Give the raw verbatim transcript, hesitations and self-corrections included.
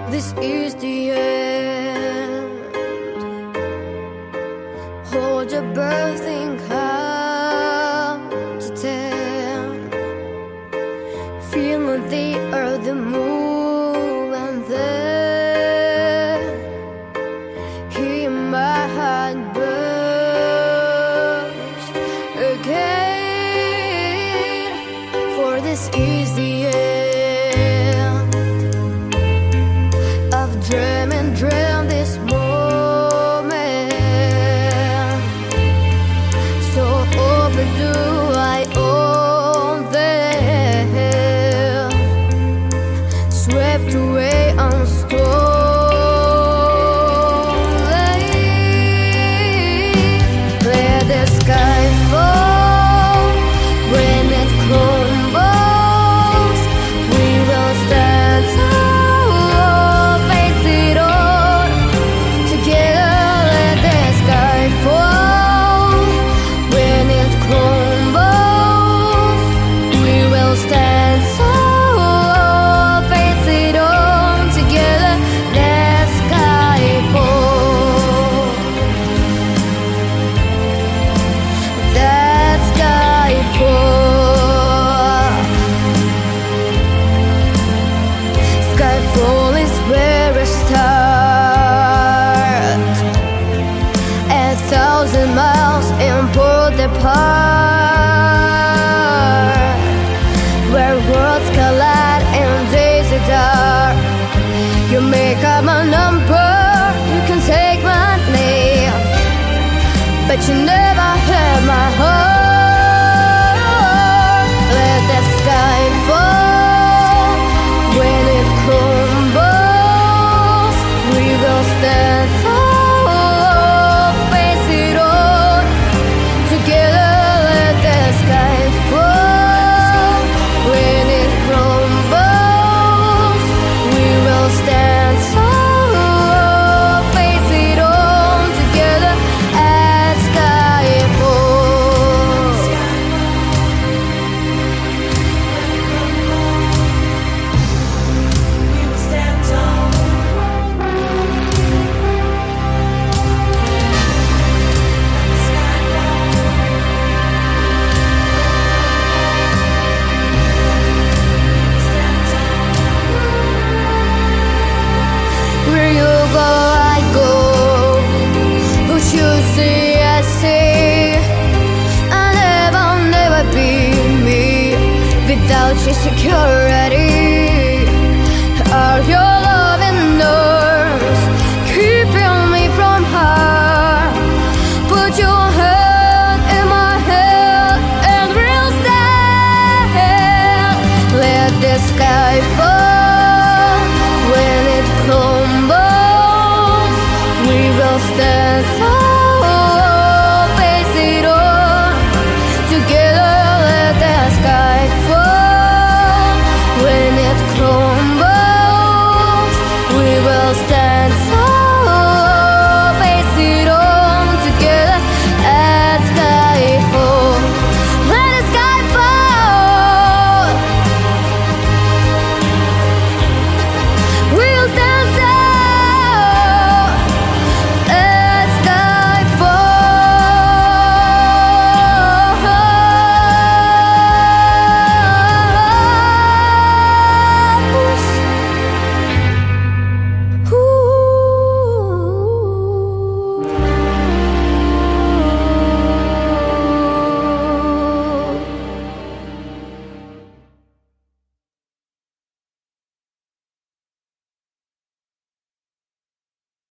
This is the end. Hold your birthing count to ten. Feel the earth move, and then hear my heart burst again. For this is the end. Dream and dream this moment, so overdue I own them, swept away unstolen. Let the sky fall when it crumbles. We will stand tall. Skyfall is where I start, a thousand miles in pulled apart, where worlds collide and days are dark. You make up my number, you can take my name, but you never have my heart. Let that sky fall when it crumbles. We will stand tall, face it on together. Let the sky fall when it crumbles. We will stand tall, face it on together at skyfall. Where you go, I go. What you see, I see. I'll never, never be me without your security.